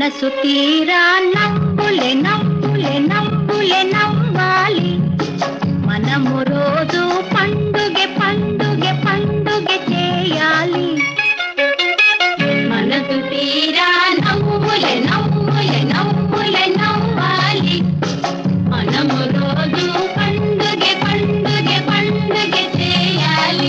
మనసు తీరా నవ్వులే నవ్వులే నవ్వులే నవ్వాలి. మనము రోజు పండుగ పండుగ పండుగ చేయాలి. మనసు తీరా నవ్వులే నవ్వులే నవ్వులే నవ్వాలి. మనము రోజు పండుగ పండుగ పండుగ చేయాలి.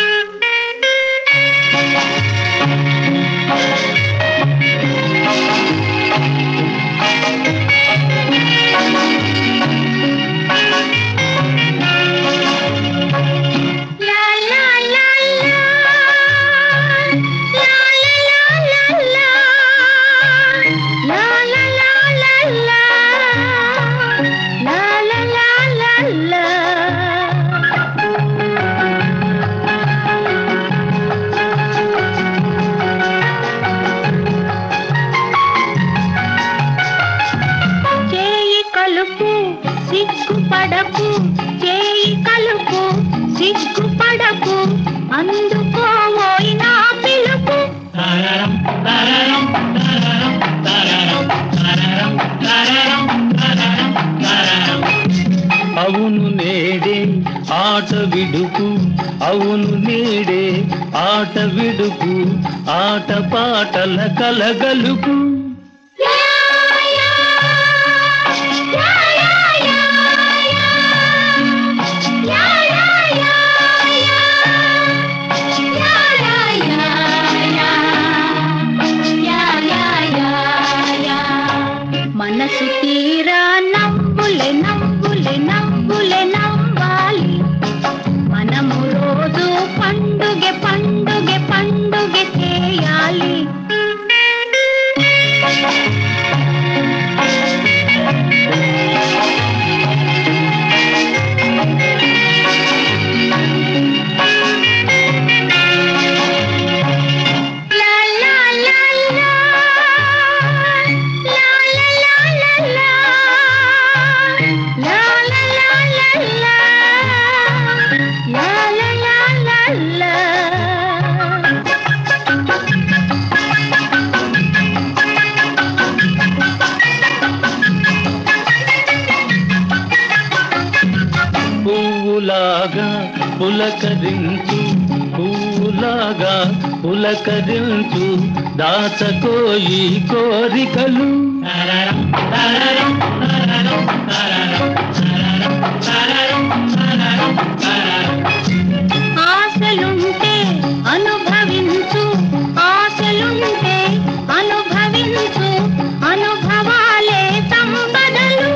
సిగ్గుపడకు చేయి కలుపు, సిగ్గుపడకు అందుకోవోయి నా పిలుపు. అవును నేడే ఆట విడుపు, అవును నేడే ఆట విడుపు, ఆట పాటల కలగలుపు. మనసు తీరా నవ్వులే నవ్వులే నవ్వులే నవ్వాలి. మనము రోజు పండుగ పండుగ పండుగ చేయాలి. పువ్వులాగా పులకరించు, పువ్వులాగా పులకరించు, దాచకోయి కోరికలు. ఆశలుంటే అనుభవించు, ఆశలుంటే అనుభవించు, అనుభవాలే సంపదలు.